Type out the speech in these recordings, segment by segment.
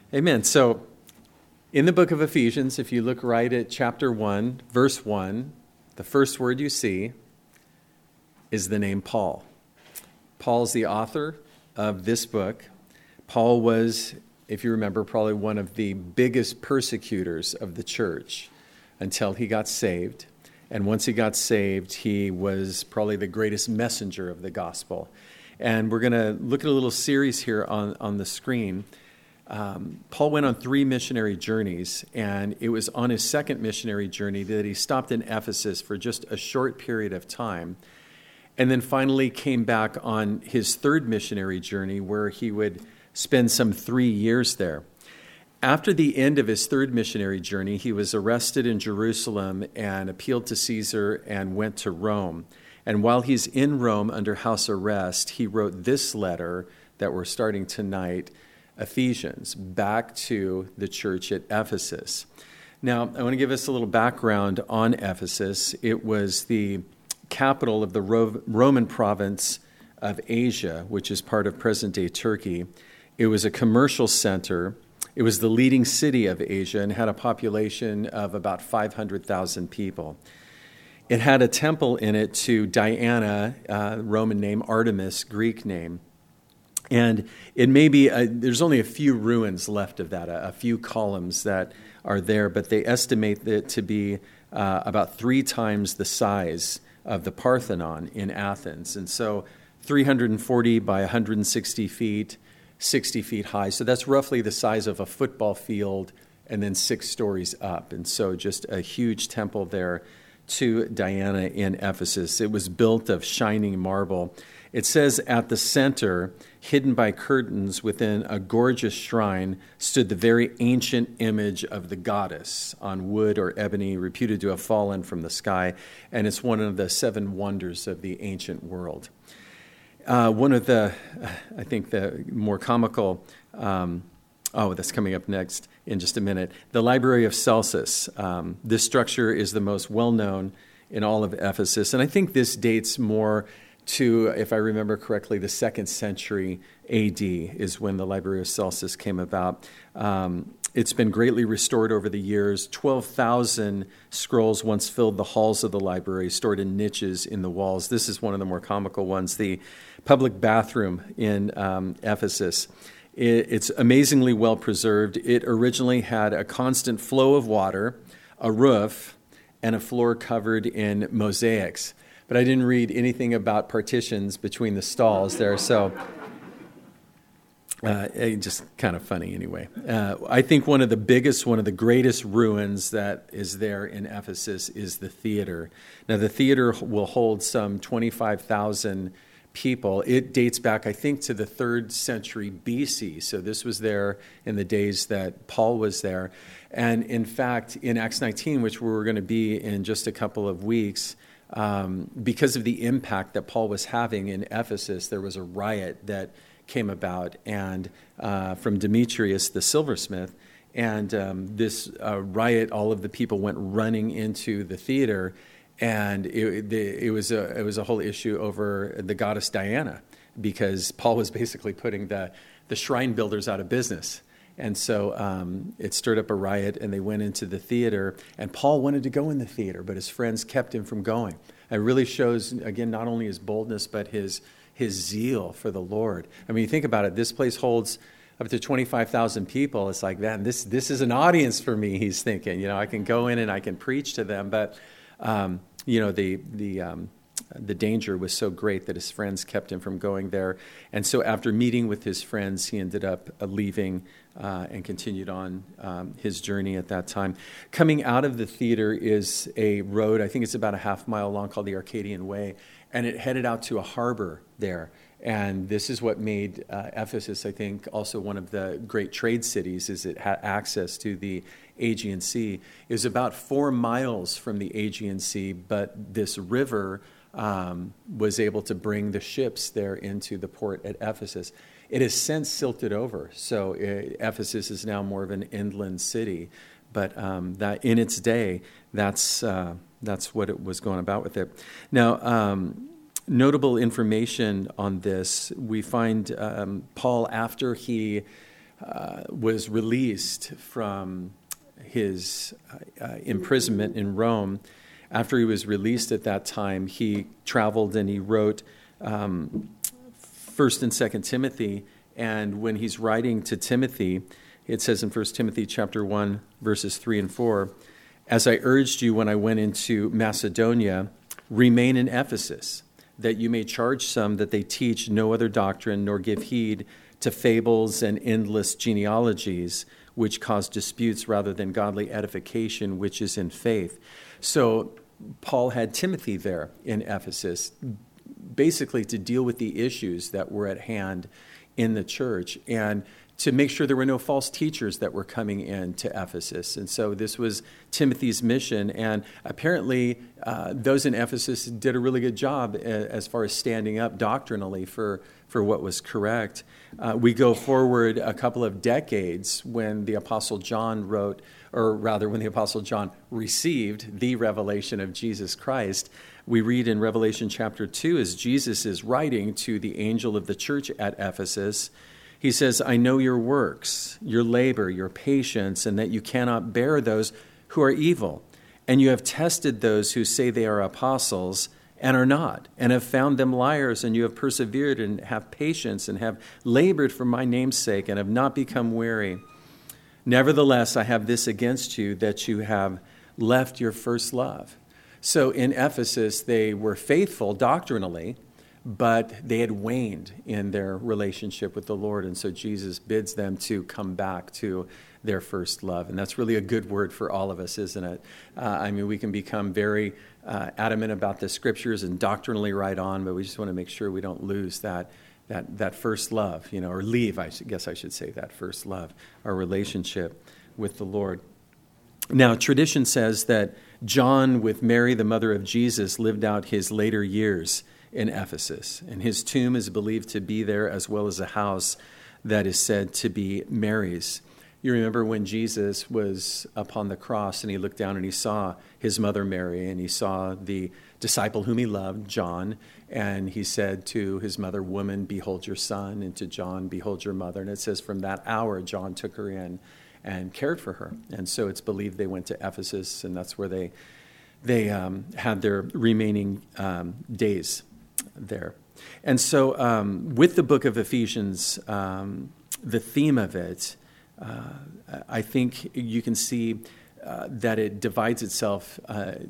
Amen. So in the book of Ephesians, if you look right at chapter 1, verse 1, the first word you see is the name Paul. Paul's the author of this book. Paul was, if you remember, probably one of the biggest persecutors of the church until he got saved. And once he got saved, he was probably the greatest messenger of the gospel. And we're going to look at a little series here on the screen. Paul went on 3 missionary journeys, and it was on his second missionary journey that he stopped in Ephesus for just a short period of time, and then finally came back on his third missionary journey where he would spend some 3 years there. After the end of his third missionary journey, he was arrested in Jerusalem and appealed to Caesar and went to Rome. And while he's in Rome under house arrest, he wrote this letter that we're starting tonight, Ephesians, back to the church at Ephesus. Now, I want to give us a little background on Ephesus. It was the capital of the Roman province of Asia, which is part of present-day Turkey. It was a commercial center. It was the leading city of Asia and had a population of about 500,000 people. It had a temple in it to Diana, Roman name, Artemis, Greek name. And it may be, there's only a few ruins left of that, a few columns that are there, but they estimate it to be about 3 times the size of the Parthenon in Athens. And so 340 by 160 feet, 60 feet high. So that's roughly the size of a football field and then 6 stories up. And so just a huge temple there to Diana in Ephesus. It was built of shining marble. It says at the center, hidden by curtains within a gorgeous shrine, stood the very ancient image of the goddess on wood or ebony, reputed to have fallen from the sky, and it's one of the 7 wonders of the ancient world. One of the, I think the more comical, that's coming up next in just a minute, the Library of Celsus. This structure is the most well-known in all of Ephesus, and I think this dates more to, if I remember correctly, the 2nd century AD is when the Library of Celsus came about. It's been greatly restored over the years. 12,000 scrolls once filled the halls of the library, stored in niches in the walls. This is one of the more comical ones, the public bathroom in Ephesus. It's amazingly well preserved. It originally had a constant flow of water, a roof, and a floor covered in mosaics. But I didn't read anything about partitions between the stalls there, so just kind of funny anyway. I think one of the greatest ruins that is there in Ephesus is the theater. Now, the theater will hold some 25,000 people. It dates back, I think, to the 3rd century BC, so this was there in the days that Paul was there. And in fact, in Acts 19, which we're going to be in just a couple of weeks, because of the impact that Paul was having in Ephesus, there was a riot that came about, and from Demetrius the silversmith, and this riot, all of the people went running into the theater, and it was a whole issue over the goddess Diana, because Paul was basically putting the shrine builders out of business. And so it stirred up a riot, and they went into the theater, and Paul wanted to go in the theater, but his friends kept him from going. It really shows, again, not only his boldness, but his zeal for the Lord. I mean, you think about it, this place holds up to 25,000 people. It's like, man, this is an audience for me, he's thinking. I can go in and I can preach to them, but, the danger was so great that his friends kept him from going there. And so after meeting with his friends, he ended up leaving and continued on his journey at that time. Coming out of the theater is a road, I think it's about a half-mile long, called the Arcadian Way, and it headed out to a harbor there. And this is what made Ephesus, I think, also one of the great trade cities, is it had access to the Aegean Sea. It was about 4 miles from the Aegean Sea, but this river was able to bring the ships there into the port at Ephesus. It has since silted over, so Ephesus is now more of an inland city. But that in its day, that's what it was going about with it. Now, notable information on this, we find Paul, after he was released from his imprisonment in Rome. After he was released at that time, he traveled and he wrote 1st and 2nd Timothy. And when he's writing to Timothy, it says in 1 Timothy chapter 1, verses 3 and 4, "As I urged you when I went into Macedonia, remain in Ephesus, that you may charge some that they teach no other doctrine, nor give heed to fables and endless genealogies, which cause disputes rather than godly edification, which is in faith." So Paul had Timothy there in Ephesus, basically to deal with the issues that were at hand in the church and to make sure there were no false teachers that were coming into Ephesus. And so this was Timothy's mission. And apparently those in Ephesus did a really good job as far as standing up doctrinally for what was correct. We go forward a couple of decades when the Apostle John wrote, or rather when the Apostle John received the revelation of Jesus Christ. We read in Revelation chapter 2 as Jesus is writing to the angel of the church at Ephesus, he says, "I know your works, your labor, your patience, and that you cannot bear those who are evil. And you have tested those who say they are apostles and are not, and have found them liars, and you have persevered and have patience and have labored for my name's sake and have not become weary. Nevertheless, I have this against you, that you have left your first love." So in Ephesus, they were faithful doctrinally, but they had waned in their relationship with the Lord. And so Jesus bids them to come back to their first love. And that's really a good word for all of us, isn't it? We can become very adamant about the scriptures and doctrinally right on, but we just want to make sure we don't lose that first love, or leave, I guess I should say, that first love, our relationship with the Lord. Now, tradition says that John, with Mary, the mother of Jesus, lived out his later years in Ephesus, and his tomb is believed to be there, as well as a house that is said to be Mary's. You remember when Jesus was upon the cross and he looked down and he saw his mother Mary, and he saw the disciple whom he loved, John, and he said to his mother, "Woman, behold your son," and to John, "Behold your mother." And it says from that hour, John took her in and cared for her. And so it's believed they went to Ephesus, and that's where they had their remaining days there. And so with the book of Ephesians, the theme of it, I think you can see that it divides itself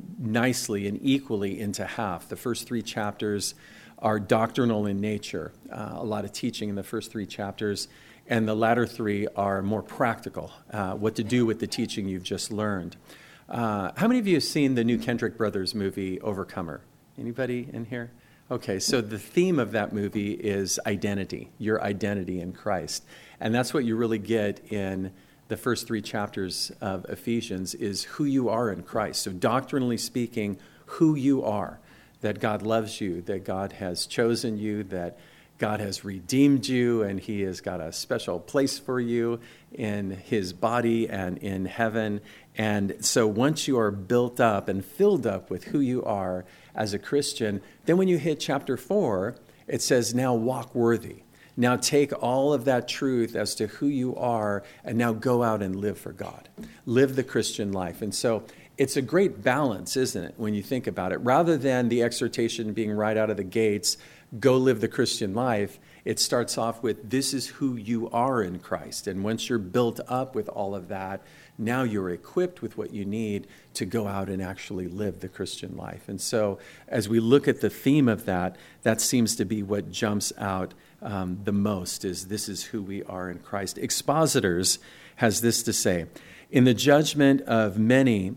nicely and equally into half. The first 3 chapters are doctrinal in nature, a lot of teaching in the first 3 chapters, and the latter 3 are more practical, what to do with the teaching you've just learned. How many of you have seen the new Kendrick Brothers movie, Overcomer? Anybody in here? Okay, so the theme of that movie is identity, your identity in Christ. And that's what you really get in the first 3 chapters of Ephesians, is who you are in Christ. So doctrinally speaking, who you are, that God loves you, that God has chosen you, that God has redeemed you, and he has got a special place for you in his body and in heaven. And so once you are built up and filled up with who you are as a Christian, then when you hit chapter 4, it says, now walk worthy. Now take all of that truth as to who you are and now go out and live for God. Live the Christian life. And so it's a great balance, isn't it, when you think about it? Rather than the exhortation being right out of the gates, go live the Christian life, it starts off with, this is who you are in Christ. And once you're built up with all of that, now you're equipped with what you need to go out and actually live the Christian life. And so as we look at the theme of that, that seems to be what jumps out the most, is this is who we are in Christ. Expositors has this to say: in the judgment of many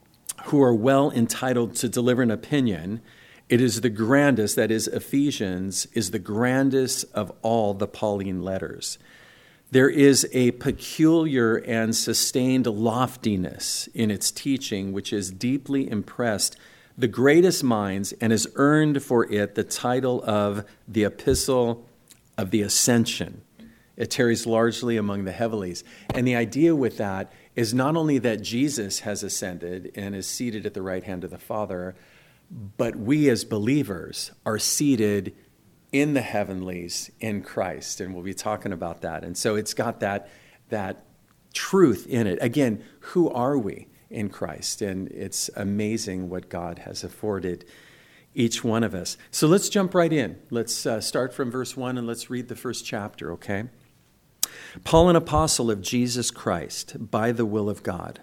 who are well entitled to deliver an opinion, it is the grandest, that is, Ephesians, is the grandest of all the Pauline letters. There is a peculiar and sustained loftiness in its teaching which has deeply impressed the greatest minds and has earned for it the title of the Epistle of the Ascension. It tarries largely among the heavenlies. And the idea with that is not only that Jesus has ascended and is seated at the right hand of the Father, but we as believers are seated in the heavenlies in Christ. And we'll be talking about that. And so it's got that truth in it. Again, who are we in Christ? And it's amazing what God has afforded each one of us. So let's jump right in. Let's start from verse 1 and let's read the first chapter, okay? Paul, an apostle of Jesus Christ, by the will of God,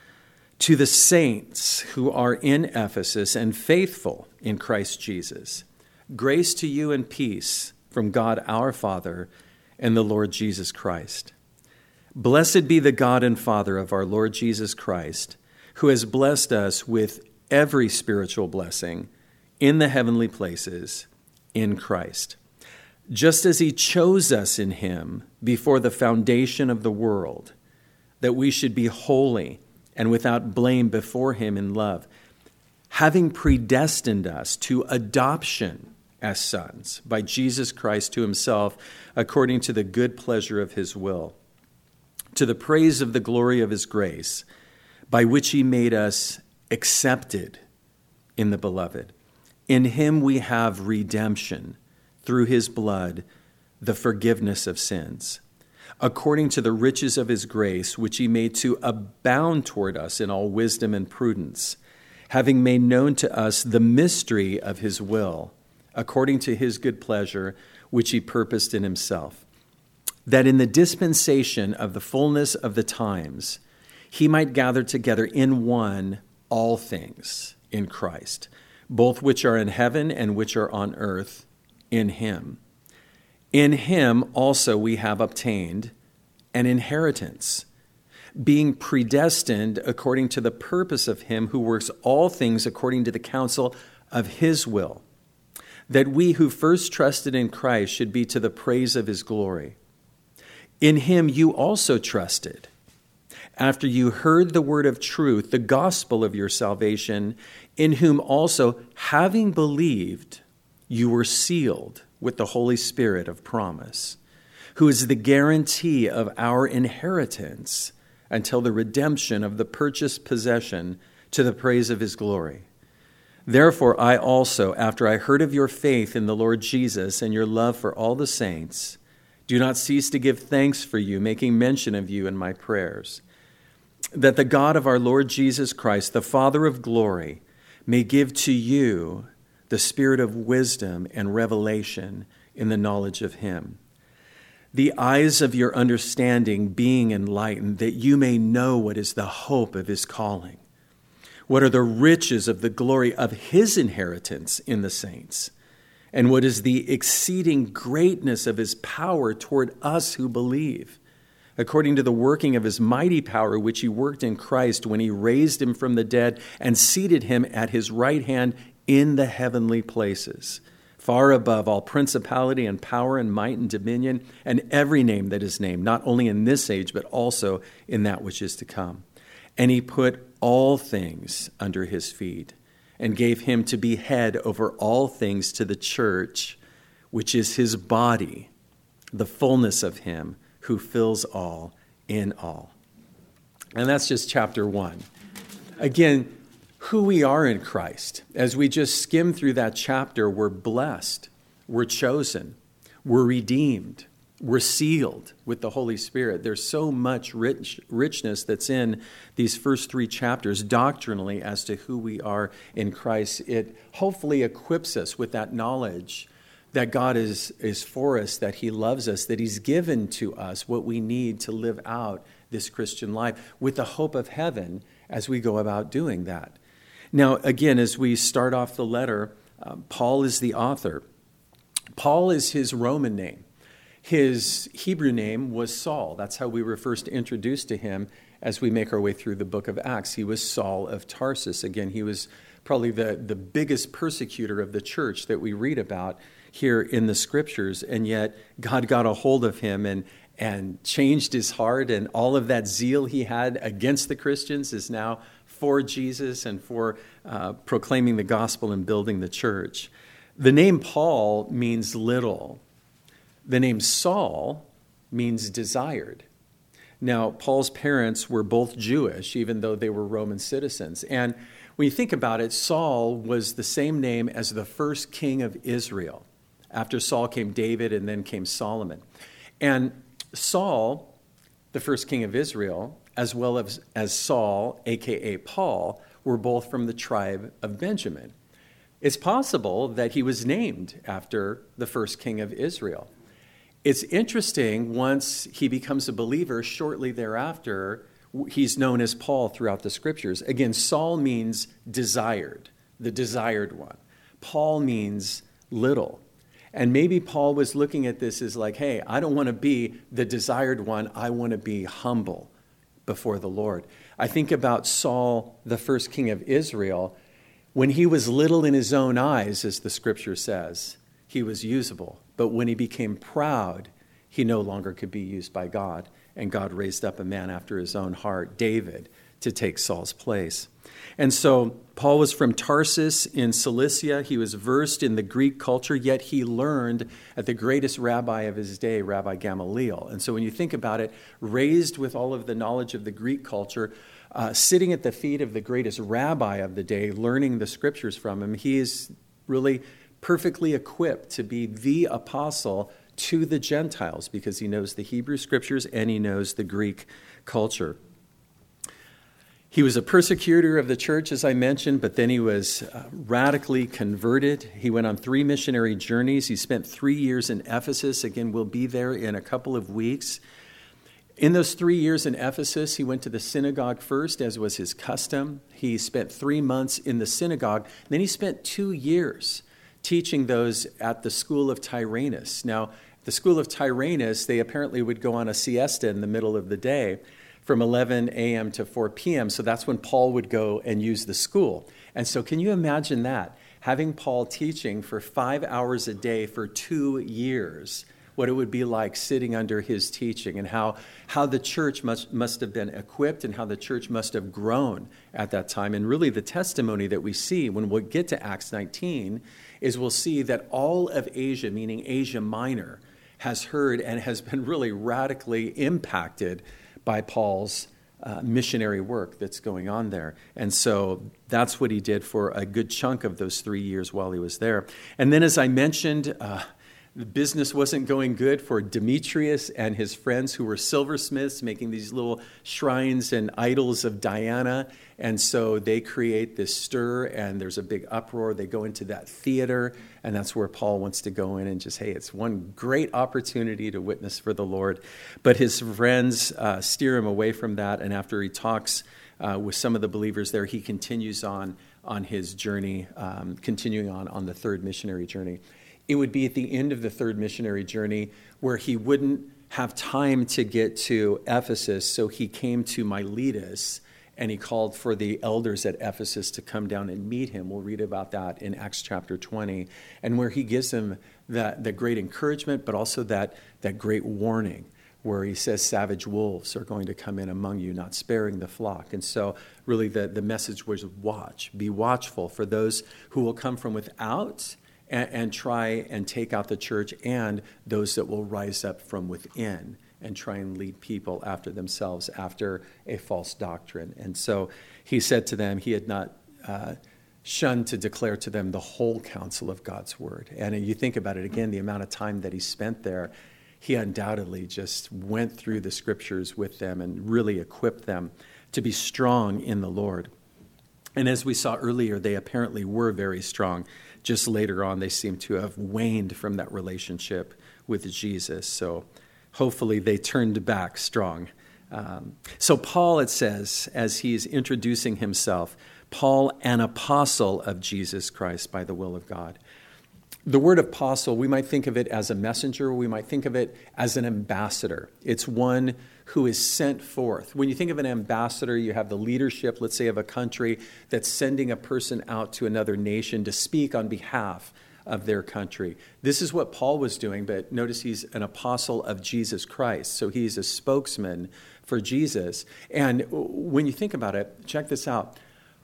to the saints who are in Ephesus and faithful in Christ Jesus, grace to you and peace from God our Father and the Lord Jesus Christ. Blessed be the God and Father of our Lord Jesus Christ, who has blessed us with every spiritual blessing in the heavenly places in Christ, just as he chose us in him before the foundation of the world, that we should be holy and without blame before him in love, having predestined us to adoption as sons by Jesus Christ to himself, according to the good pleasure of his will, to the praise of the glory of his grace, by which he made us accepted in the beloved. In him we have redemption, through his blood, the forgiveness of sins, according to the riches of his grace, which he made to abound toward us in all wisdom and prudence, having made known to us the mystery of his will, according to his good pleasure, which he purposed in himself, that in the dispensation of the fullness of the times, he might gather together in one all things in Christ, both which are in heaven and which are on earth in him. In him also we have obtained an inheritance, being predestined according to the purpose of him who works all things according to the counsel of his will, that we who first trusted in Christ should be to the praise of his glory. In him you also trusted, after you heard the word of truth, the gospel of your salvation, in whom also, having believed, you were sealed with the Holy Spirit of promise, who is the guarantee of our inheritance until the redemption of the purchased possession to the praise of his glory. Therefore, I also, after I heard of your faith in the Lord Jesus and your love for all the saints, do not cease to give thanks for you, making mention of you in my prayers, that the God of our Lord Jesus Christ, the Father of glory, may give to you the spirit of wisdom and revelation in the knowledge of him, the eyes of your understanding being enlightened, that you may know what is the hope of his calling, what are the riches of the glory of his inheritance in the saints, and what is the exceeding greatness of his power toward us who believe, according to the working of his mighty power, which he worked in Christ when he raised him from the dead and seated him at his right hand in the heavenly places, far above all principality and power and might and dominion and every name that is named, not only in this age, but also in that which is to come. And he put all things under his feet and gave him to be head over all things to the church, which is his body, the fullness of him who fills all in all. And that's just chapter 1. Again, who we are in Christ. As we just skim through that chapter, we're blessed, we're chosen, we're redeemed, we're sealed with the Holy Spirit. There's so much richness that's in these first 3 chapters doctrinally as to who we are in Christ. It hopefully equips us with that knowledge that God is for us, that he loves us, that he's given to us what we need to live out this Christian life with the hope of heaven as we go about doing that. Now, again, as we start off the letter, Paul is the author. Paul is his Roman name. His Hebrew name was Saul. That's how we were first introduced to him as we make our way through the book of Acts. He was Saul of Tarsus. Again, he was probably the biggest persecutor of the church that we read about here in the scriptures, and yet God got a hold of him and changed his heart, and all of that zeal he had against the Christians is now for Jesus and for proclaiming the gospel and building the church. The name Paul means little. The name Saul means desired. Now, Paul's parents were both Jewish, even though they were Roman citizens. And when you think about it, Saul was the same name as the first king of Israel After Saul came David, and then came Solomon. And Saul, the first king of Israel, as well as Saul, a.k.a. Paul, were both from the tribe of Benjamin. It's possible that he was named after the first king of Israel. It's interesting, once he becomes a believer, shortly thereafter, he's known as Paul throughout the scriptures. Again, Saul means desired, the desired one. Paul means little. And maybe Paul was looking at this as like, hey, I don't want to be the desired one. I want to be humble before the Lord. I think about Saul, the first king of Israel. When he was little in his own eyes, as the scripture says, he was usable. But when he became proud, he no longer could be used by God. And God raised up a man after his own heart, David, to take Saul's place. And so Paul was from Tarsus in Cilicia. He was versed in the Greek culture, yet he learned at the greatest rabbi of his day, Rabbi Gamaliel. And so when you think about it, raised with all of the knowledge of the Greek culture, sitting at the feet of the greatest rabbi of the day, learning the scriptures from him, he is really perfectly equipped to be the apostle to the Gentiles because he knows the Hebrew scriptures and he knows the Greek culture. He was a persecutor of the church, as I mentioned, but then he was radically converted. He went on 3 missionary journeys. He spent 3 years in Ephesus. Again, we'll be there in a couple of weeks. In those 3 years in Ephesus, he went to the synagogue first, as was his custom. He spent 3 months in the synagogue. Then he spent 2 years teaching those at the school of Tyrannus. Now, the school of Tyrannus, they apparently would go on a siesta in the middle of the day from 11 a.m. to 4 p.m. So that's when Paul would go and use the school. And so can you imagine that? Having Paul teaching for 5 hours a day for 2 years, what it would be like sitting under his teaching, and how the church must have been equipped and how the church must have grown at that time. And really the testimony that we see when we get to Acts 19 is we'll see that all of Asia, meaning Asia Minor, has heard and has been really radically impacted by Paul's missionary work that's going on there. And so that's what he did for a good chunk of those 3 years while he was there. And then, as I mentioned, the business wasn't going good for Demetrius and his friends who were silversmiths, making these little shrines and idols of Diana. And so they create this stir, and there's a big uproar. They go into that theater, and that's where Paul wants to go in and just, hey, it's one great opportunity to witness for the Lord. But his friends steer him away from that, and after he talks with some of the believers there, he continues on his journey, continuing on the 3rd missionary journey. It would be at the end of the 3rd missionary journey where he wouldn't have time to get to Ephesus, so he came to Miletus, and he called for the elders at Ephesus to come down and meet him. We'll read about that in Acts chapter 20, and where he gives them the great encouragement, but also that great warning, where he says savage wolves are going to come in among you, not sparing the flock. And so really the message was watch, be watchful for those who will come from without and try and take out the church, and those that will rise up from within and try and lead people after themselves, after a false doctrine. And so he said to them, he had not shunned to declare to them the whole counsel of God's word. And you think about it again, the amount of time that he spent there, he undoubtedly just went through the scriptures with them and really equipped them to be strong in the Lord. And as we saw earlier, they apparently were very strong. Just later on, they seem to have waned from that relationship with Jesus. So hopefully they turned back strong. So Paul, it says, as he's introducing himself, Paul, an apostle of Jesus Christ by the will of God. The word apostle, we might think of it as a messenger. We might think of it as an ambassador. It's one who is sent forth. When you think of an ambassador, you have the leadership, let's say, of a country that's sending a person out to another nation to speak on behalf of their country. This is what Paul was doing, but notice he's an apostle of Jesus Christ. So he's a spokesman for Jesus. And when you think about it, check this out.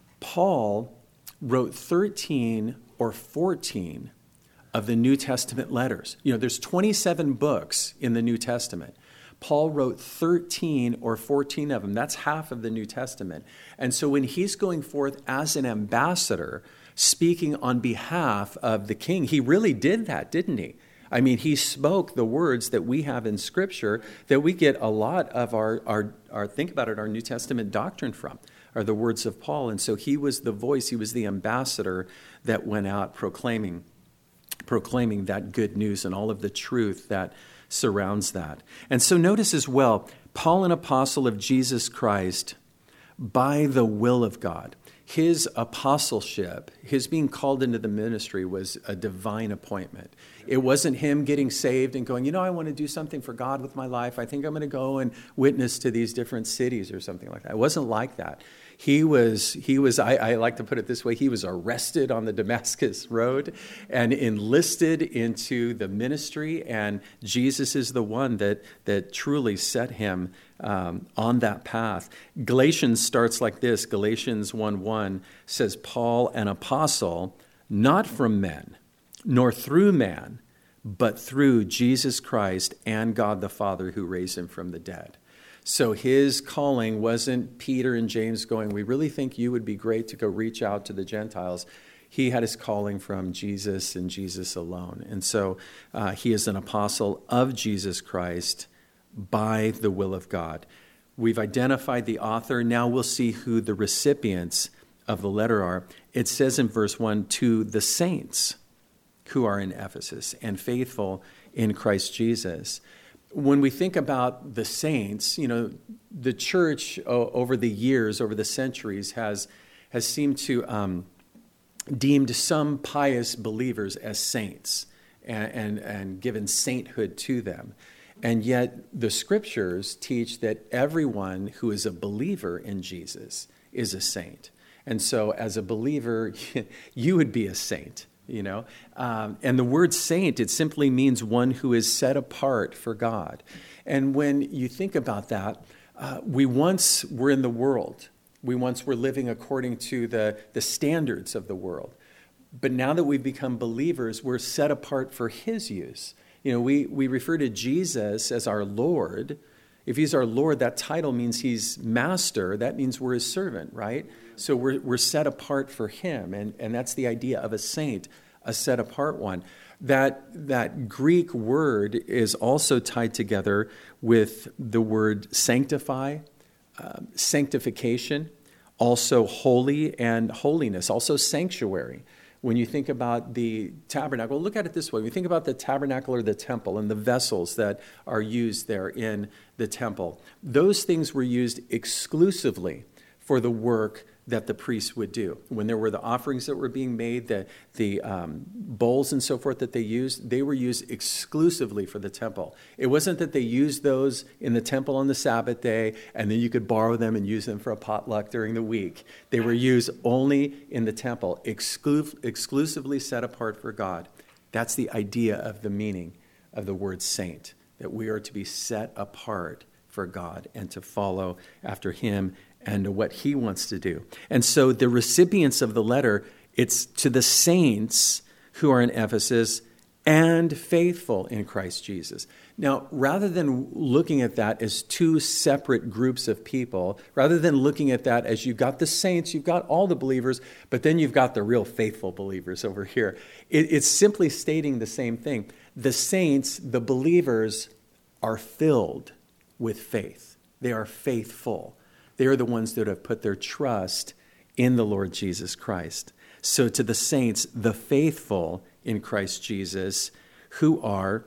Paul wrote 13 or 14 of the New Testament letters. You know, there's 27 books in the New Testament. Paul wrote 13 or 14 of them. That's half of the New Testament. And so when he's going forth as an ambassador speaking on behalf of the king. He really did that, didn't he? I mean, he spoke the words that we have in Scripture that we get a lot of our think about it, our New Testament doctrine from, are the words of Paul. And so he was the voice, he was the ambassador that went out proclaiming that good news and all of the truth that surrounds that. And so notice as well, Paul, an apostle of Jesus Christ, by the will of God. His apostleship, his being called into the ministry was a divine appointment. It wasn't him getting saved and going, I want to do something for God with my life. I think I'm going to go and witness to these different cities or something like that. It wasn't like that. He was. I like to put it this way, he was arrested on the Damascus Road and enlisted into the ministry, and Jesus is the one that truly set him on that path. Galatians starts like this. Galatians 1:1 says, Paul, an apostle, not from men, nor through man, but through Jesus Christ and God the Father who raised him from the dead. So his calling wasn't Peter and James going, we really think you would be great to go reach out to the Gentiles. He had his calling from Jesus and Jesus alone. And so he is an apostle of Jesus Christ by the will of God. We've identified the author. Now we'll see who the recipients of the letter are. It says in verse 1, to the saints who are in Ephesus and faithful in Christ Jesus. When we think about the saints, the church over the years, over the centuries, has seemed to deemed some pious believers as saints and given sainthood to them. And yet the Scriptures teach that everyone who is a believer in Jesus is a saint. And so as a believer, you would be a saint. And the word saint, it simply means one who is set apart for God. And when you think about that, we once were in the world. We once were living according to the standards of the world. But now that we've become believers, we're set apart for his use. We refer to Jesus as our Lord. If he's our Lord, that title means he's master. That means we're his servant, right? So we're set apart for him. And that's the idea of a saint, a set apart one. That Greek word is also tied together with the word sanctify, sanctification, also holy and holiness, also sanctuary. When you think about the tabernacle, look at it this way. When you think about the tabernacle or the temple and the vessels that are used there in the temple, those things were used exclusively for the work that the priests would do. When there were the offerings that were being made, the bowls and so forth that they were used exclusively for the temple. It wasn't that they used those in the temple on the Sabbath day and then you could borrow them and use them for a potluck during the week. They were used only in the temple, exclusively set apart for God. That's the idea of the meaning of the word saint, that we are to be set apart for God and to follow after him and what he wants to do. And so the recipients of the letter, it's to the saints who are in Ephesus and faithful in Christ Jesus. Now, rather than looking at that as two separate groups of people, rather than looking at that as you've got the saints, you've got all the believers, but then you've got the real faithful believers over here, it's simply stating the same thing. The saints, the believers, are filled with faith. They are faithful. They are the ones that have put their trust in the Lord Jesus Christ. So to the saints, the faithful in Christ Jesus, who are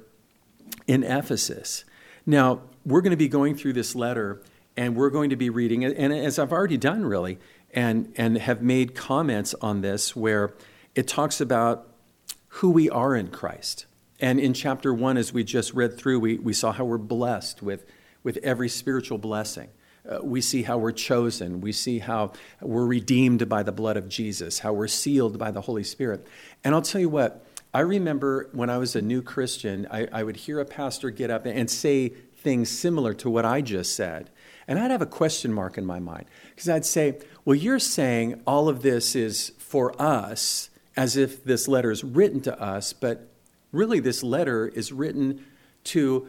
in Ephesus. Now, we're going to be going through this letter, and we're going to be reading it, and as I've already done, really, and have made comments on this, where it talks about who we are in Christ. And in chapter 1, as we just read through, we saw how we're blessed with every spiritual blessing. We see how we're chosen. We see how we're redeemed by the blood of Jesus, how we're sealed by the Holy Spirit. And I'll tell you what, I remember when I was a new Christian, I would hear a pastor get up and say things similar to what I just said. And I'd have a question mark in my mind, because I'd say, well, you're saying all of this is for us, as if this letter is written to us, but really this letter is written to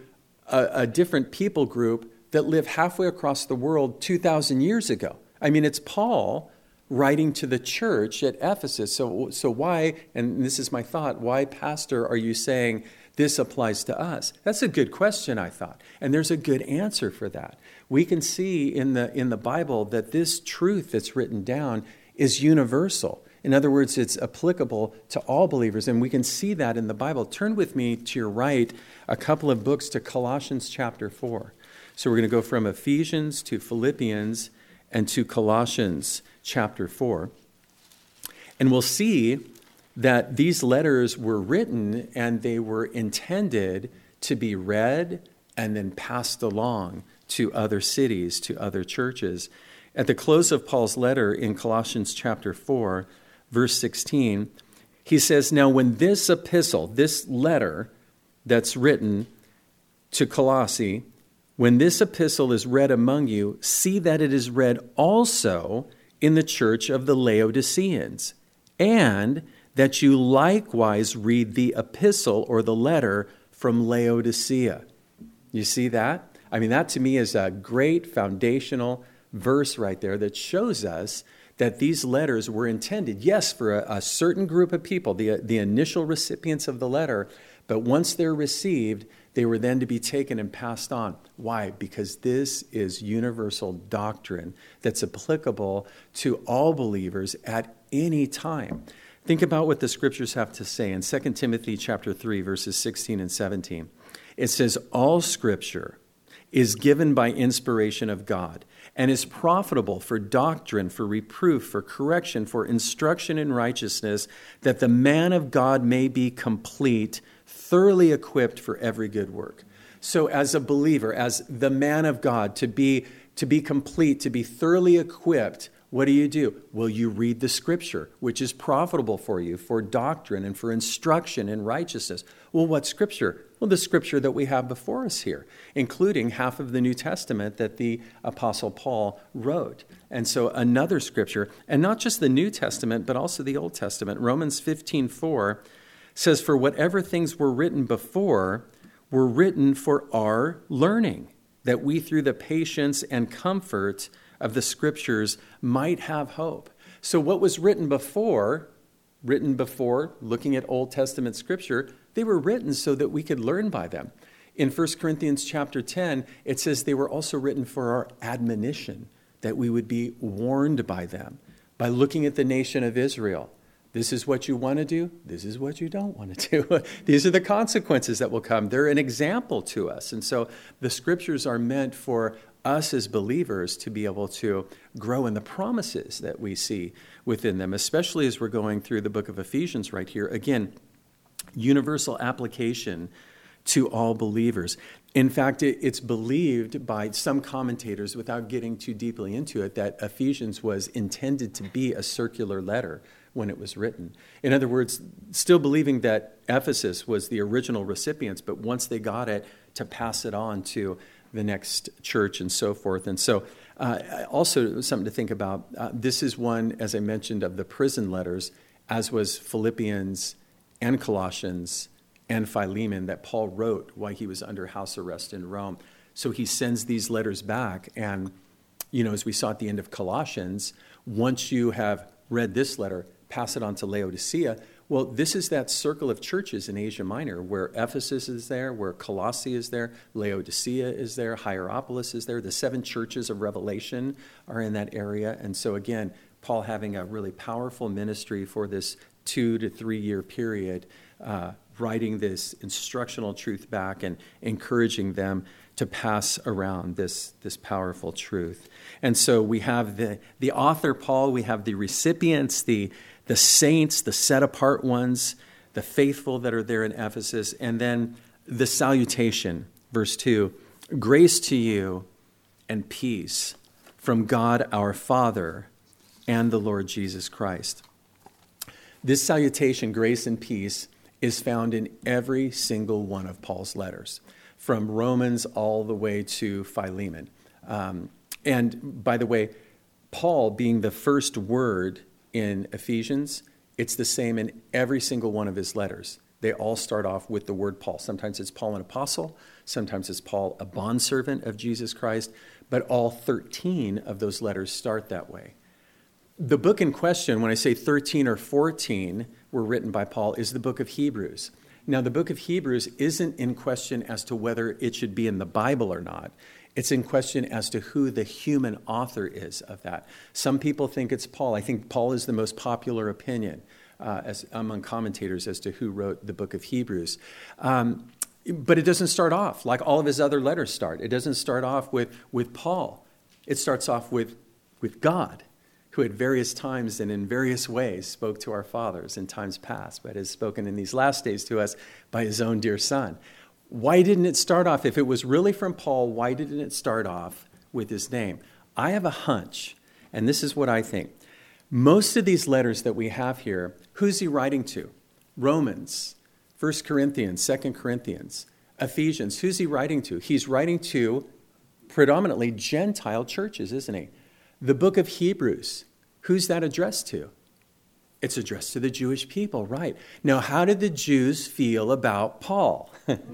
a different people group that lived halfway across the world 2,000 years ago. I mean, it's Paul writing to the church at Ephesus. So why, and this is my thought, why, Pastor, are you saying this applies to us? That's a good question, I thought. And there's a good answer for that. We can see in the Bible that this truth that's written down is universal. In other words, it's applicable to all believers, and we can see that in the Bible. Turn with me to your right a couple of books to Colossians chapter 4. So we're going to go from Ephesians to Philippians and to Colossians chapter 4. And we'll see that these letters were written and they were intended to be read and then passed along to other cities, to other churches. At the close of Paul's letter in Colossians chapter 4, verse 16, he says, "Now when this epistle, this letter that's written to Colossae, when this epistle is read among you, see that it is read also in the church of the Laodiceans, and that you likewise read the epistle or the letter from Laodicea." You see that? I mean, that to me is a great foundational verse right there that shows us that these letters were intended, yes, for a certain group of people, the initial recipients of the letter, but once they're received, they were then to be taken and passed on. Why? Because this is universal doctrine that's applicable to all believers at any time. Think about what the scriptures have to say in 2 Timothy chapter 3, verses 16 and 17. It says, "All scripture is given by inspiration of God and is profitable for doctrine, for reproof, for correction, for instruction in righteousness, that the man of God may be complete, thoroughly equipped for every good work." So as a believer, as the man of God, to be complete, to be thoroughly equipped, what do? Well, you read the scripture, which is profitable for you, for doctrine and for instruction in righteousness. Well, what scripture? Well, the scripture that we have before us here, including half of the New Testament that the Apostle Paul wrote. And so another scripture, and not just the New Testament, but also the Old Testament. Romans 15:4 says, "For whatever things were written before were written for our learning, that we through the patience and comfort of the scriptures might have hope." So what was written before, looking at Old Testament scripture, they were written so that we could learn by them. In 1 Corinthians chapter 10, it says they were also written for our admonition, that we would be warned by them, by looking at the nation of Israel. This is what you want to do. This is what you don't want to do. These are the consequences that will come. They're an example to us. And so the scriptures are meant for us as believers to be able to grow in the promises that we see within them, especially as we're going through the book of Ephesians right here. Again, universal application to all believers. In fact, it's believed by some commentators, without getting too deeply into it, that Ephesians was intended to be a circular letter when it was written. In other words, still believing that Ephesus was the original recipients, but once they got it, to pass it on to the next church and so forth. And so also something to think about, this is one, as I mentioned, of the prison letters, as was Philippians and Colossians and Philemon, that Paul wrote while he was under house arrest in Rome. So he sends these letters back. And, as we saw at the end of Colossians, once you have read this letter, pass it on to Laodicea. Well, this is that circle of churches in Asia Minor where Ephesus is there, where Colossae is there, Laodicea is there, Hierapolis is there. The 7 churches of Revelation are in that area. And so again, Paul having a really powerful ministry for this 2 to 3 year period, writing this instructional truth back and encouraging them to pass around this powerful truth. And so we have the author, Paul, we have the recipients, the saints, the set-apart ones, the faithful that are there in Ephesus, and then the salutation, verse 2, "Grace to you and peace from God our Father and the Lord Jesus Christ." This salutation, grace and peace, is found in every single one of Paul's letters, from Romans all the way to Philemon. And by the way, Paul being the first word in Ephesians, it's the same in every single one of his letters. They all start off with the word Paul. Sometimes it's Paul an apostle, sometimes it's Paul a bondservant of Jesus Christ, but all 13 of those letters start that way. The book in question, when I say 13 or 14 were written by Paul, is the book of Hebrews. Now, the book of Hebrews isn't in question as to whether it should be in the Bible or not. It's in question as to who the human author is of that. Some people think it's Paul. I think Paul is the most popular opinion among commentators as to who wrote the book of Hebrews. But it doesn't start off like all of his other letters start. It doesn't start off with Paul. It starts off with God, who at various times and in various ways spoke to our fathers in times past, but has spoken in these last days to us by his own dear Son. Why didn't it start off? If it was really from Paul, why didn't it start off with his name? I have a hunch, and this is what I think. Most of these letters that we have here, who's he writing to? Romans, 1 Corinthians, 2 Corinthians, Ephesians. Who's he writing to? He's writing to predominantly Gentile churches, isn't he? The book of Hebrews, who's that addressed to? It's addressed to the Jewish people, right? Now, how did the Jews feel about Paul?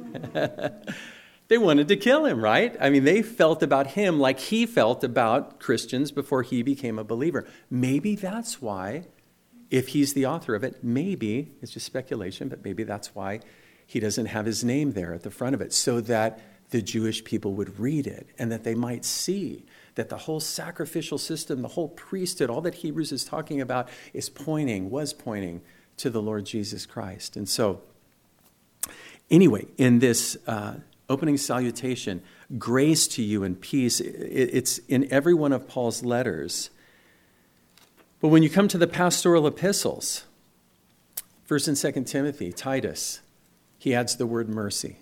They wanted to kill him, right? I mean, they felt about him like he felt about Christians before he became a believer. Maybe that's why, if he's the author of it, maybe, it's just speculation, but maybe that's why he doesn't have his name there at the front of it, so that the Jewish people would read it and that they might see that the whole sacrificial system, the whole priesthood, all that Hebrews is talking about was pointing to the Lord Jesus Christ. And so, anyway, in this opening salutation, grace to you and peace, it's in every one of Paul's letters. But when you come to the pastoral epistles, 1 and 2 Timothy, Titus, he adds the word mercy.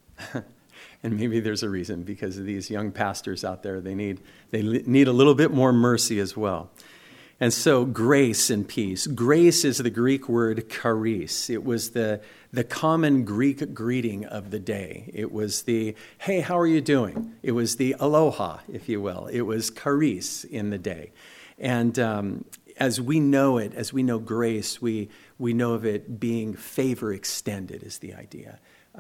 And maybe there's a reason, because of these young pastors out there, they need a little bit more mercy as well. And so grace and peace. Grace is the Greek word charis. It was the common Greek greeting of the day. It was the, hey, how are you doing? It was the aloha, if you will. It was charis in the day. And as we know it, as we know grace, we know of it being favor extended is the idea.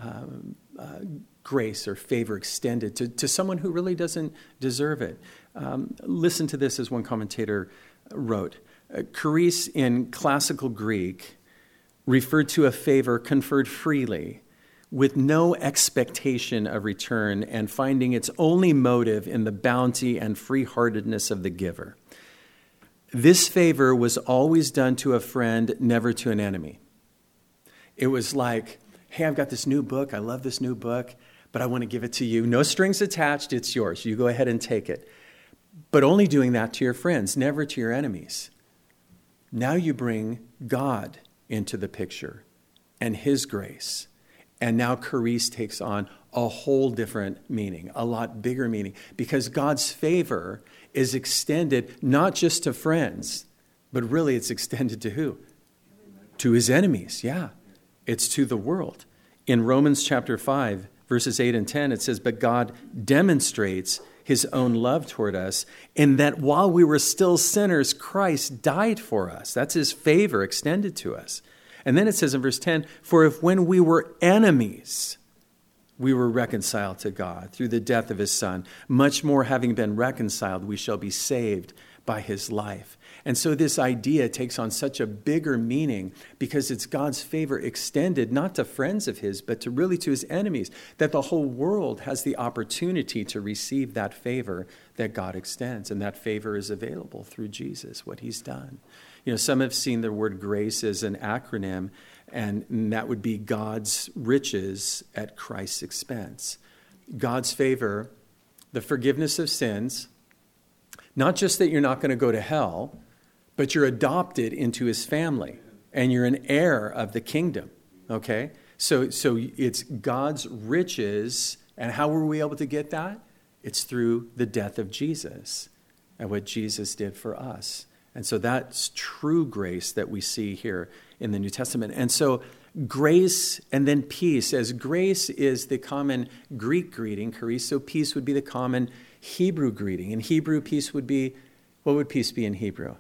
Grace or favor extended to someone who really doesn't deserve it. Listen to this, as one commentator wrote. Charis in classical Greek referred to a favor conferred freely with no expectation of return and finding its only motive in the bounty and free-heartedness of the giver. This favor was always done to a friend, never to an enemy. It was like, hey, I've got this new book. I love this new book, but I want to give it to you. No strings attached. It's yours. You go ahead and take it. But only doing that to your friends, never to your enemies. Now you bring God into the picture and his grace. And now charis takes on a whole different meaning, a lot bigger meaning, because God's favor is extended not just to friends, but really it's extended to who? To his enemies, yeah. It's to the world. In Romans chapter 5, verses 8 and 10, it says, but God demonstrates his own love toward us in that while we were still sinners, Christ died for us. That's his favor extended to us. And then it says in verse 10, for if when we were enemies, we were reconciled to God through the death of his Son, much more having been reconciled, we shall be saved by his life. And so this idea takes on such a bigger meaning because it's God's favor extended not to friends of his, but to really to his enemies, that the whole world has the opportunity to receive that favor that God extends. And that favor is available through Jesus, what he's done. You know, some have seen the word grace as an acronym, and that would be God's riches at Christ's expense. God's favor, the forgiveness of sins, not just that you're not going to go to hell, but you're adopted into his family and you're an heir of the kingdom, okay? So it's God's riches, and how were we able to get that? It's through the death of Jesus and what Jesus did for us. And so that's true grace that we see here in the New Testament. And so grace and then peace, as grace is the common Greek greeting, charis, so peace would be the common Hebrew greeting. In Hebrew, peace would be, what would peace be in Hebrew?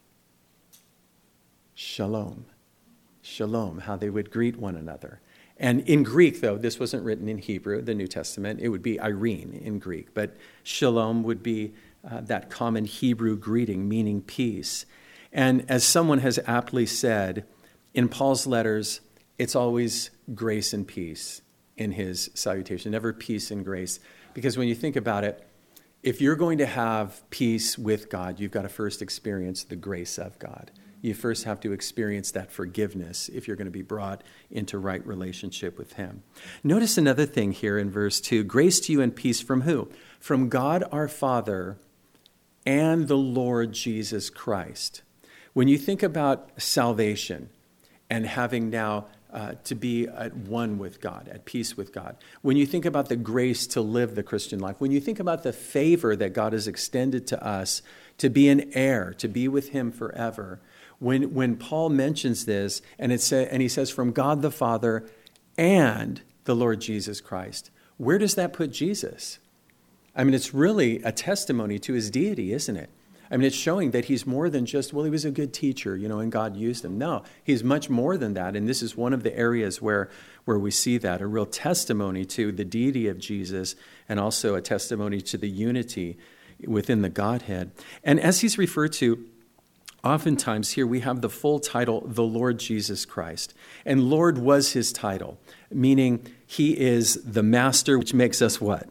Shalom. Shalom, how they would greet one another. And in Greek, though, this wasn't written in Hebrew, the New Testament, it would be Irene in Greek. But shalom would be that common Hebrew greeting, meaning peace. And as someone has aptly said, in Paul's letters, it's always grace and peace in his salutation, never peace and grace. Because when you think about it, if you're going to have peace with God, you've got to first experience the grace of God. You first have to experience that forgiveness if you're going to be brought into right relationship with him. Notice another thing here in verse 2. Grace to you and peace from who? From God our Father and the Lord Jesus Christ. When you think about salvation and having now to be at one with God, at peace with God, when you think about the grace to live the Christian life, when you think about the favor that God has extended to us to be an heir, to be with him forever, when Paul mentions this, and he says, from God the Father and the Lord Jesus Christ, where does that put Jesus? I mean, it's really a testimony to his deity, isn't it? I mean, it's showing that he's more than just, well, he was a good teacher, and God used him. No, he's much more than that. And this is one of the areas where we see that, a real testimony to the deity of Jesus and also a testimony to the unity within the Godhead. And as he's referred to, oftentimes here we have the full title, the Lord Jesus Christ. And Lord was his title, meaning he is the master, which makes us what?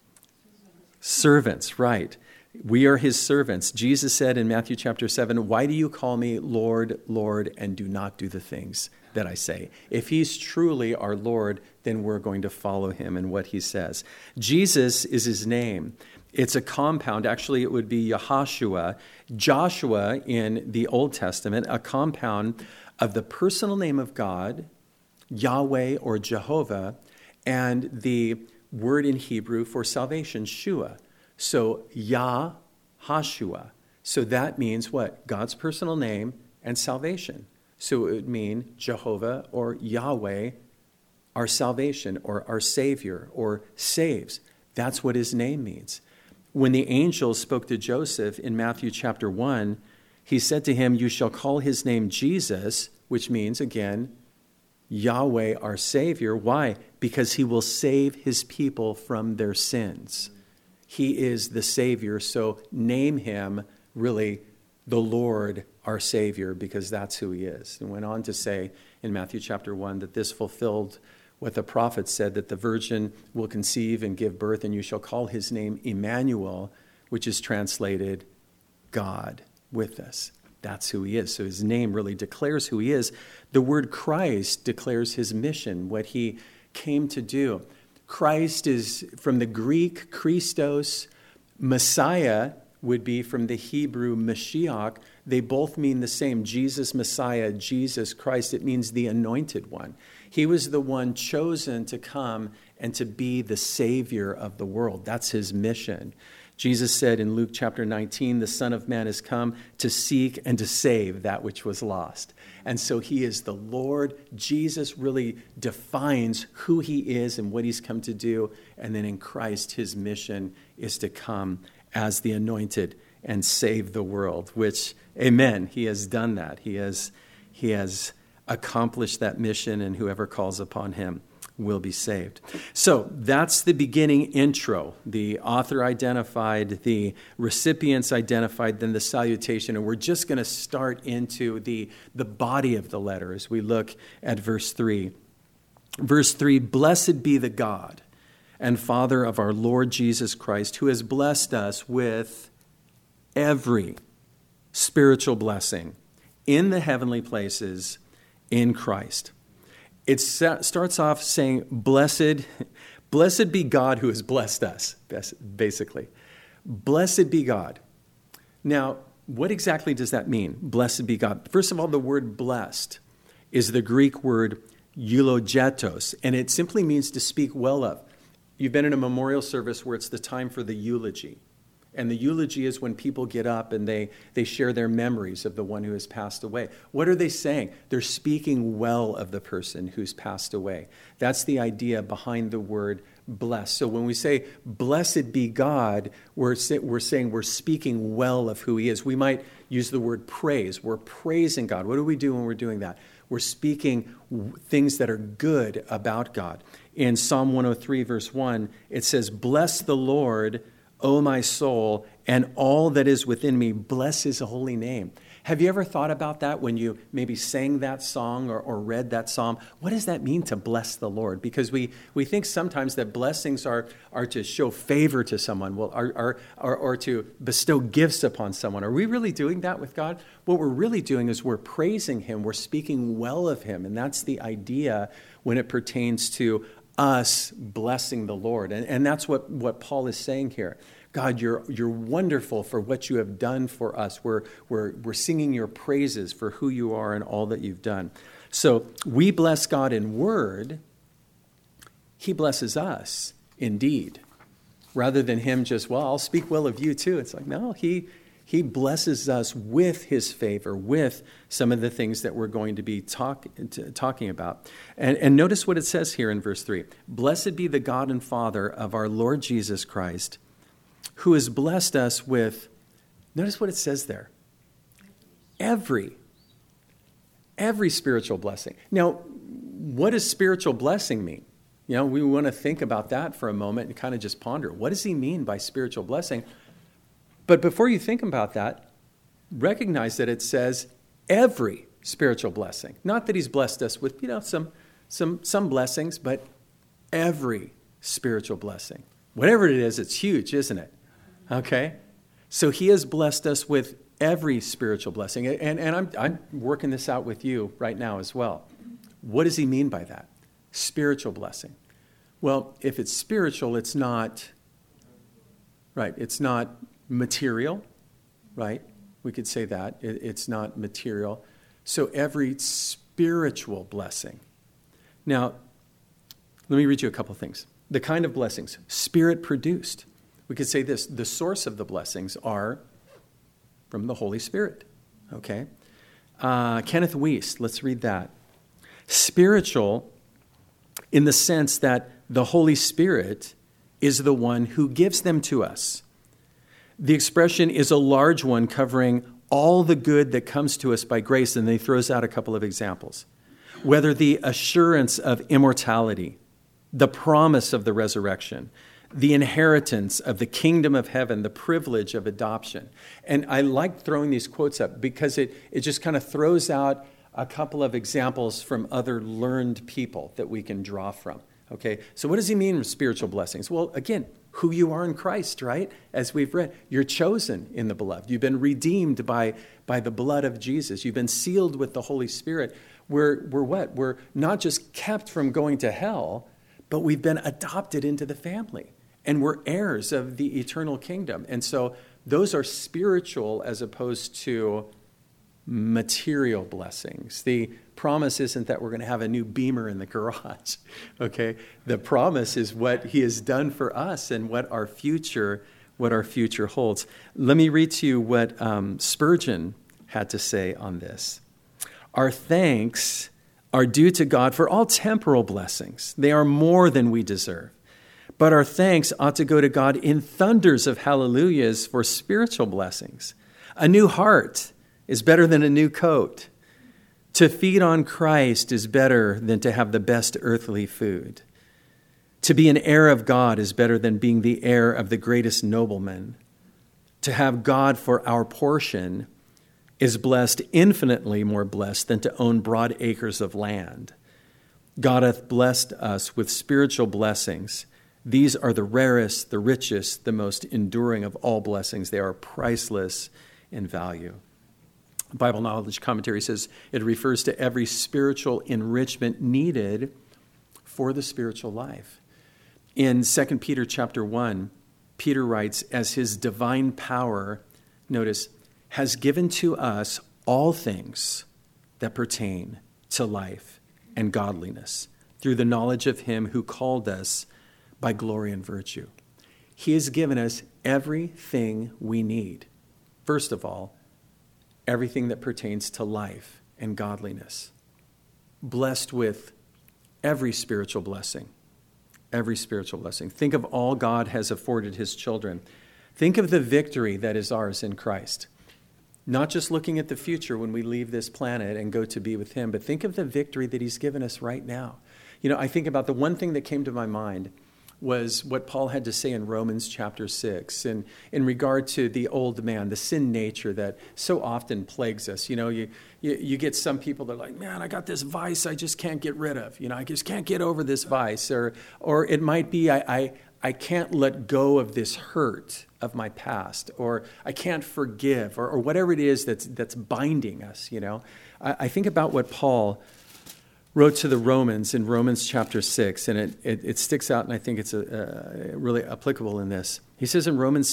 Servants, right. We are his servants. Jesus said in Matthew chapter 7, why do you call me Lord, Lord, and do not do the things that I say? If he's truly our Lord, then we're going to follow him in what he says. Jesus is his name. It's a compound. Actually, it would be Yahashua, Joshua in the Old Testament, a compound of the personal name of God, Yahweh or Jehovah, and the word in Hebrew for salvation, Shua. So Yahashua. So that means what? God's personal name and salvation. So it would mean Jehovah or Yahweh, our salvation or our Savior or saves. That's what his name means. When the angel spoke to Joseph in Matthew chapter 1, he said to him, you shall call his name Jesus, which means, again, Yahweh, our Savior. Why? Because he will save his people from their sins. He is the Savior, so name him really the Lord, our Savior, because that's who he is. And went on to say in Matthew chapter 1 that this fulfilled what the prophet said, that the virgin will conceive and give birth, and you shall call his name Emmanuel, which is translated God with us. That's who he is. So his name really declares who he is. The word Christ declares his mission, what he came to do. Christ is from the Greek Christos. Messiah would be from the Hebrew Mashiach. They both mean the same. Jesus, Messiah, Jesus Christ. It means the anointed one. He was the one chosen to come and to be the Savior of the world. That's his mission. Jesus said in Luke chapter 19, the Son of Man has come to seek and to save that which was lost. And so he is the Lord. Jesus really defines who he is and what he's come to do. And then in Christ, his mission is to come as the anointed and save the world, which, amen, he has done that. He has accomplished that mission, and whoever calls upon him will be saved. So that's the beginning intro. The author identified, the recipients identified, then the salutation. And we're just going to start into the body of the letter as we look at verse 3. Verse 3, blessed be the God and Father of our Lord Jesus Christ, who has blessed us with every spiritual blessing in the heavenly places in Christ. It starts off saying, blessed be God who has blessed us, basically. Blessed be God. Now, what exactly does that mean? Blessed be God. First of all, the word blessed is the Greek word eulogetos, and it simply means to speak well of. You've been in a memorial service where it's the time for the eulogy. And the eulogy is when people get up and they share their memories of the one who has passed away. What are they saying? They're speaking well of the person who's passed away. That's the idea behind the word blessed. So when we say, blessed be God, we're saying we're speaking well of who he is. We might use the word praise. We're praising God. What do we do when we're doing that? We're speaking things that are good about God. In Psalm 103, verse 1, it says, bless the Lord, O my soul, and all that is within me, bless his holy name. Have you ever thought about that when you maybe sang that song or read that psalm? What does that mean to bless the Lord? Because we think sometimes that blessings are to show favor to someone, or to bestow gifts upon someone. Are we really doing that with God? What we're really doing is we're praising him. We're speaking well of him. And that's the idea when it pertains to us blessing the Lord. And that's what Paul is saying here. God, you're wonderful for what you have done for us. We're singing your praises for who you are and all that you've done. So we bless God in word. He blesses us in deed. Rather than him just, well, I'll speak well of you too. It's like, no, he blesses us with his favor, with some of the things that we're going to be talking about. And notice what it says here in verse 3. Blessed be the God and Father of our Lord Jesus Christ, who has blessed us with, notice what it says there, every spiritual blessing. Now, what does spiritual blessing mean? We want to think about that for a moment and kind of just ponder. What does he mean by spiritual blessing? But before you think about that, recognize that it says every spiritual blessing. Not that he's blessed us with, some blessings, but every spiritual blessing. Whatever it is, it's huge, isn't it? Okay? So he has blessed us with every spiritual blessing. And I'm working this out with you right now as well. What does he mean by that? Spiritual blessing. Well, if it's spiritual, it's not, right, it's not material, right? We could say that. It's not material. So every spiritual blessing. Now, let me read you a couple things. The kind of blessings, spirit produced. We could say this, the source of the blessings are from the Holy Spirit, okay? Kenneth Wuest, let's read that. Spiritual in the sense that the Holy Spirit is the one who gives them to us. The expression is a large one covering all the good that comes to us by grace, and then he throws out a couple of examples. Whether the assurance of immortality, the promise of the resurrection, the inheritance of the kingdom of heaven, the privilege of adoption. And I like throwing these quotes up because it just kind of throws out a couple of examples from other learned people that we can draw from. Okay, so what does he mean with spiritual blessings? Well, again, who you are in Christ, right? As we've read, you're chosen in the beloved. You've been redeemed by the blood of Jesus. You've been sealed with the Holy Spirit. We're what? We're not just kept from going to hell, but we've been adopted into the family. And we're heirs of the eternal kingdom. And so those are spiritual as opposed to material blessings. The promise isn't that we're going to have a new Beamer in the garage, okay? The promise is what he has done for us and what our future holds. Let me read to you what Spurgeon had to say on this. Our thanks are due to God for all temporal blessings. They are more than we deserve. But our thanks ought to go to God in thunders of hallelujahs for spiritual blessings. A new heart is better than a new coat. To feed on Christ is better than to have the best earthly food. To be an heir of God is better than being the heir of the greatest nobleman. To have God for our portion is blessed, infinitely more blessed than to own broad acres of land. God hath blessed us with spiritual blessings. These are the rarest, the richest, the most enduring of all blessings. They are priceless in value. Bible Knowledge Commentary says it refers to every spiritual enrichment needed for the spiritual life. In 2 Peter chapter 1, Peter writes, as his divine power, notice, has given to us all things that pertain to life and godliness through the knowledge of him who called us by glory and virtue. He has given us everything we need. First of all, everything that pertains to life and godliness. Blessed with every spiritual blessing. Every spiritual blessing. Think of all God has afforded his children. Think of the victory that is ours in Christ. Not just looking at the future when we leave this planet and go to be with him, but think of the victory that he's given us right now. I think about the one thing that came to my mind was what Paul had to say in Romans chapter 6, and in regard to the old man, the sin nature that so often plagues us. You get some people that are like, man, I got this vice I just can't get rid of. I just can't get over this vice. Or it might be I can't let go of this hurt of my past, or I can't forgive, or whatever it is that's binding us. I think about what Paul wrote to the Romans in Romans chapter 6, and it sticks out, and I think it's really applicable in this. He says in Romans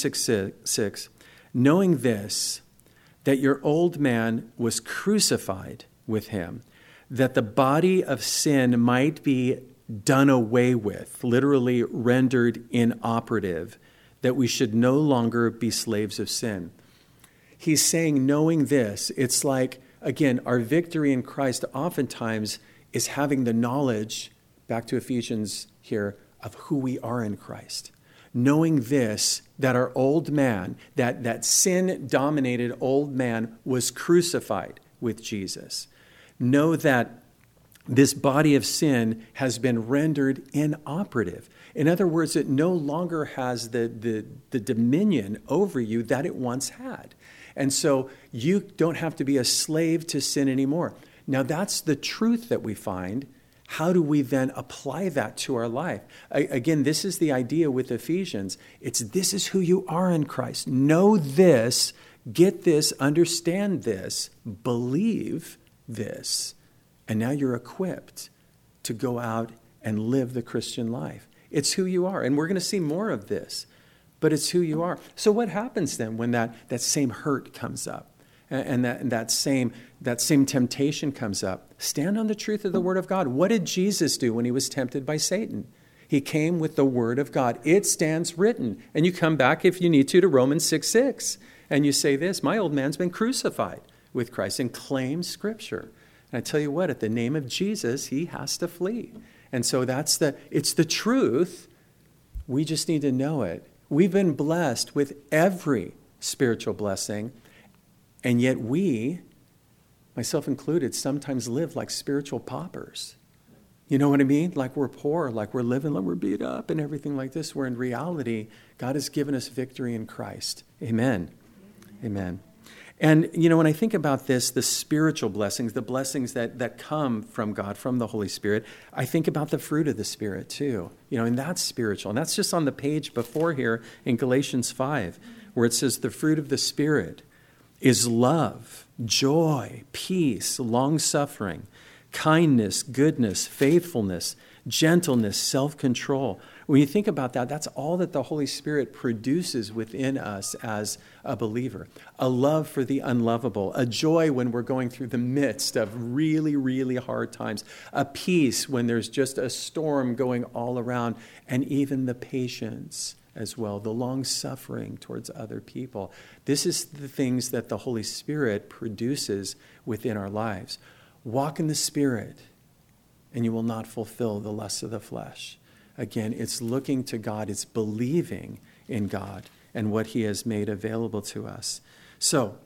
6, knowing this, that your old man was crucified with him, that the body of sin might be done away with, literally rendered inoperative, that we should no longer be slaves of sin. He's saying, knowing this, it's like, again, our victory in Christ oftentimes is having the knowledge, back to Ephesians here, of who we are in Christ. Knowing this, that our old man, that sin-dominated old man was crucified with Jesus. Know that this body of sin has been rendered inoperative. In other words, it no longer has the dominion over you that it once had. And so you don't have to be a slave to sin anymore. Now, that's the truth that we find. How do we then apply that to our life? Again, this is the idea with Ephesians. This is who you are in Christ. Know this, get this, understand this, believe this, and now you're equipped to go out and live the Christian life. It's who you are, and we're going to see more of this, but it's who you are. So what happens then when that same hurt comes up? And that same temptation comes up? Stand on the truth of the Word of God. What did Jesus do when he was tempted by Satan? He came with the Word of God. It stands written. And you come back, if you need to Romans 6:6. And you say this, my old man's been crucified with Christ, and claim Scripture. And I tell you what, at the name of Jesus, he has to flee. And so it's the truth. We just need to know it. We've been blessed with every spiritual blessing. And yet we, myself included, sometimes live like spiritual paupers. You know what I mean? Like we're poor, like we're living, like we're beat up and everything like this, where in reality, God has given us victory in Christ. Amen. Amen. And, when I think about this, the spiritual blessings, the blessings that come from God, from the Holy Spirit, I think about the fruit of the Spirit too. And that's spiritual. And that's just on the page before here in Galatians 5, where it says the fruit of the Spirit is love, joy, peace, long-suffering, kindness, goodness, faithfulness, gentleness, self-control. When you think about that, that's all that the Holy Spirit produces within us as a believer. A love for the unlovable, a joy when we're going through the midst of really, really hard times, a peace when there's just a storm going all around, and even the patience as well, the long-suffering towards other people. This is the things that the Holy Spirit produces within our lives. Walk in the Spirit, and you will not fulfill the lusts of the flesh. Again, it's looking to God. It's believing in God and what he has made available to us. So,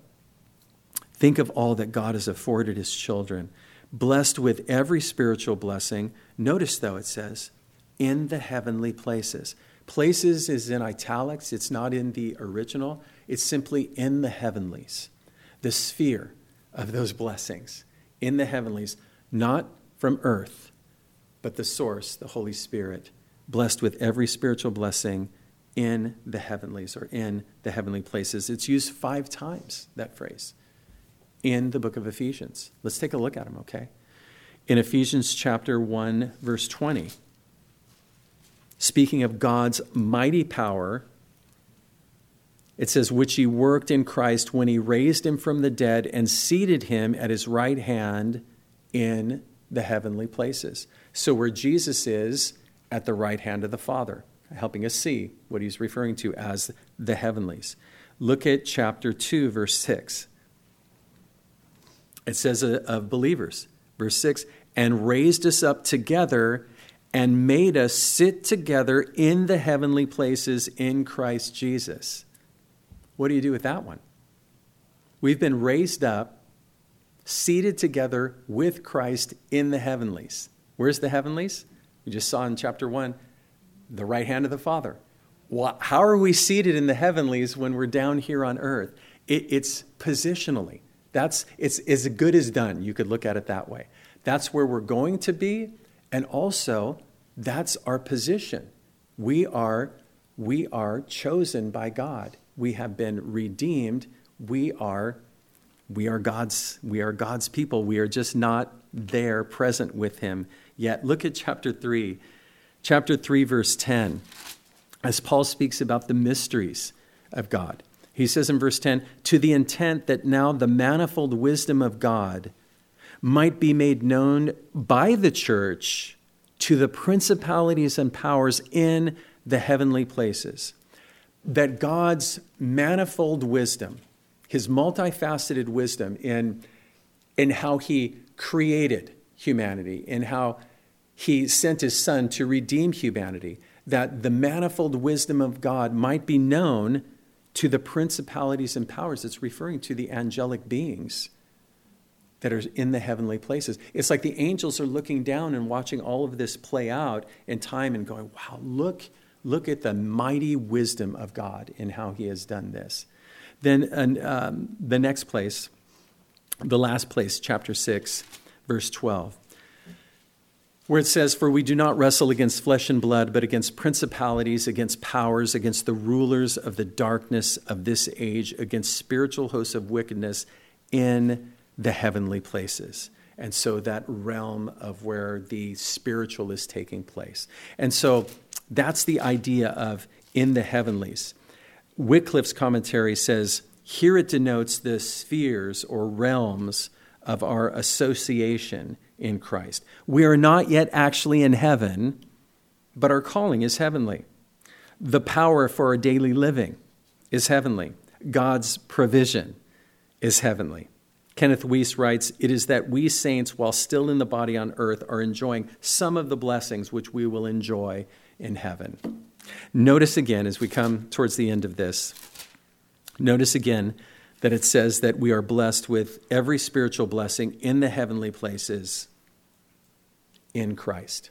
think of all that God has afforded his children. Blessed with every spiritual blessing. Notice, though, it says, in the heavenly places. Places is in italics. It's not in the original. It's simply in the heavenlies. The sphere of those blessings. In the heavenlies. Not from earth, but the source, the Holy Spirit. Blessed with every spiritual blessing in the heavenlies, or in the heavenly places. It's used 5 times, that phrase, in the book of Ephesians. Let's take a look at them, okay? In Ephesians chapter 1, verse 20, speaking of God's mighty power, it says, which he worked in Christ when he raised him from the dead and seated him at his right hand in the heavenly places. So where Jesus is, at the right hand of the Father, helping us see what he's referring to as the heavenlies. Look at chapter 2, verse 6. It says of believers, verse 6, and raised us up together and made us sit together in the heavenly places in Christ Jesus. What do you do with that one? We've been raised up, seated together with Christ in the heavenlies. Where's the heavenlies? We just saw in chapter 1, the right hand of the Father. How are we seated in the heavenlies when we're down here on earth? It's positionally. It's as good as done. You could look at it that way. That's where we're going to be, and also that's our position. We are chosen by God. We have been redeemed. We are God's people. We are just not there present with him yet. Look at chapter 3. Chapter 3, verse 10. As Paul speaks about the mysteries of God. He says in verse 10, to the intent that now the manifold wisdom of God might be made known by the church to the principalities and powers in the heavenly places. That God's manifold wisdom, his multifaceted wisdom in how he created humanity, in how he sent his son to redeem humanity, that the manifold wisdom of God might be known to the principalities and powers. It's referring to the angelic beings that are in the heavenly places. It's like the angels are looking down and watching all of this play out in time and going, wow, look at the mighty wisdom of God in how he has done this. Then the next place, the last place, chapter 6, verse 12. Where it says, for we do not wrestle against flesh and blood, but against principalities, against powers, against the rulers of the darkness of this age, against spiritual hosts of wickedness in the heavenly places. And so that realm of where the spiritual is taking place. And so that's the idea of in the heavenlies. Wycliffe's commentary says, here it denotes the spheres or realms of our association in Christ. We are not yet actually in heaven, but our calling is heavenly. The power for our daily living is heavenly. God's provision is heavenly. Kenneth Wuest writes, it is that we saints, while still in the body on earth, are enjoying some of the blessings which we will enjoy in heaven. Notice again, as we come towards the end of this, notice again that it says that we are blessed with every spiritual blessing in the heavenly places in Christ.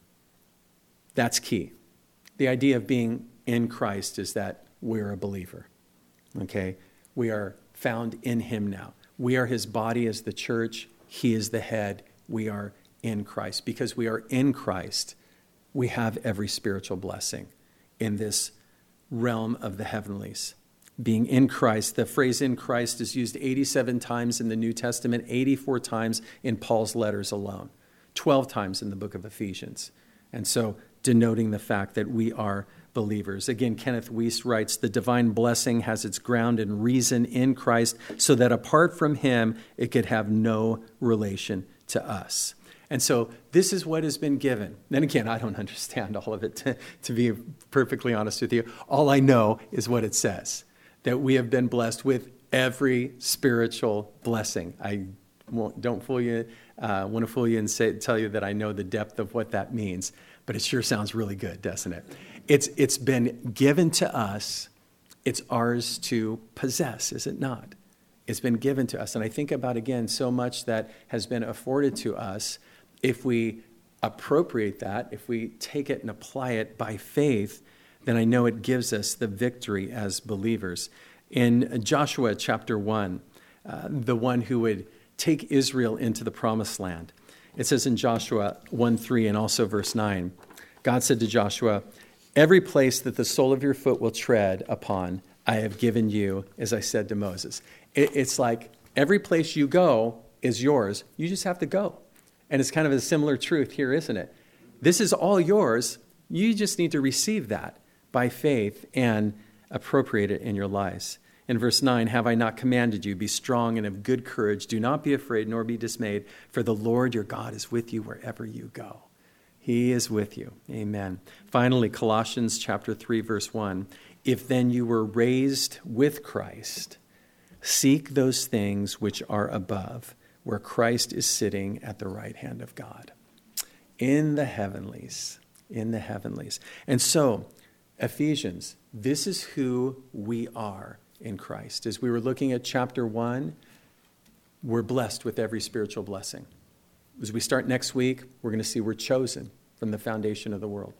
That's key. The idea of being in Christ is that we're a believer. Okay? We are found in him now. We are his body as the church. He is the head. We are in Christ. Because we are in Christ, we have every spiritual blessing in this realm of the heavenlies. Being in Christ, the phrase in Christ is used 87 times in the New Testament, 84 times in Paul's letters alone, 12 times in the book of Ephesians. And so denoting the fact that we are believers. Again, Kenneth Wuest writes, the divine blessing has its ground and reason in Christ so that apart from him, it could have no relation to us. And so this is what has been given. And again, I don't understand all of it, to be perfectly honest with you. All I know is what it says, that we have been blessed with every spiritual blessing. I don't fool you. Want to fool you and tell you that I know the depth of what that means, but it sure sounds really good, doesn't it? It's been given to us. It's ours to possess, is it not? It's been given to us. And I think about, again, so much that has been afforded to us. If we appropriate that, if we take it and apply it by faith, then I know it gives us the victory as believers. In Joshua chapter 1, the one who would take Israel into the promised land, it says in Joshua 1:3 and also verse 9, God said to Joshua, every place that the sole of your foot will tread upon, I have given you, as I said to Moses. It's like every place you go is yours. You just have to go. And it's kind of a similar truth here, isn't it? This is all yours. You just need to receive that by faith and appropriate it in your lives. In verse 9, have I not commanded you, be strong and of good courage. Do not be afraid nor be dismayed, for the Lord your God is with you wherever you go. He is with you. Amen. Finally, Colossians chapter 3, verse 1. If then you were raised with Christ, seek those things which are above, where Christ is sitting at the right hand of God. In the heavenlies. In the heavenlies. And so, Ephesians, this is who we are in Christ. As we were looking at chapter 1, we're blessed with every spiritual blessing. As we start next week, we're going to see we're chosen from the foundation of the world.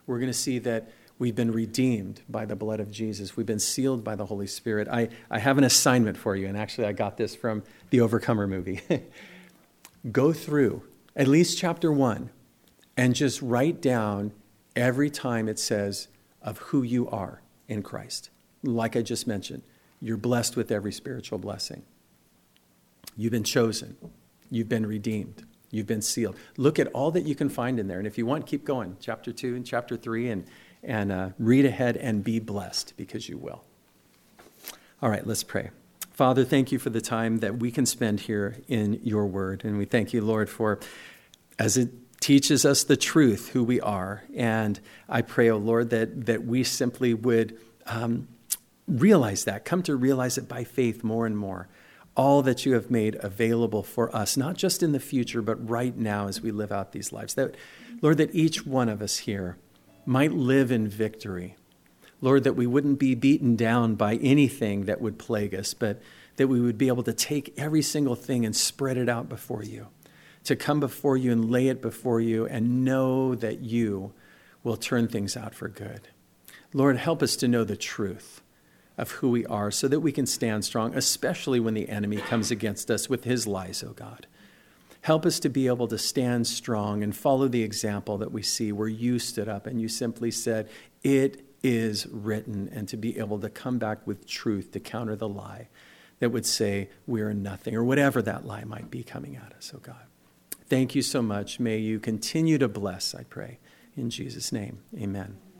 We're going to see that we've been redeemed by the blood of Jesus. We've been sealed by the Holy Spirit. I have an assignment for you, and actually I got this from the Overcomer movie. Go through at least chapter 1 and just write down every time it says of who you are in Christ. Like I just mentioned, you're blessed with every spiritual blessing. You've been chosen. You've been redeemed. You've been sealed. Look at all that you can find in there. And if you want, keep going. Chapter 2 and chapter 3 and read ahead and be blessed, because you will. All right, let's pray. Father, thank you for the time that we can spend here in your word. And we thank you, Lord, for as it teaches us the truth, who we are. And I pray, oh Lord, that we simply would realize that, come to realize it by faith more and more. All that you have made available for us, not just in the future, but right now as we live out these lives. That, Lord, that each one of us here might live in victory. Lord, that we wouldn't be beaten down by anything that would plague us, but that we would be able to take every single thing and spread it out before you, to come before you and lay it before you and know that you will turn things out for good. Lord, help us to know the truth of who we are so that we can stand strong, especially when the enemy comes against us with his lies, oh God. Help us to be able to stand strong and follow the example that we see where you stood up and you simply said, it is written, and to be able to come back with truth to counter the lie that would say we're nothing, or whatever that lie might be coming at us, oh God. Thank you so much. May you continue to bless, I pray. In Jesus' name, amen.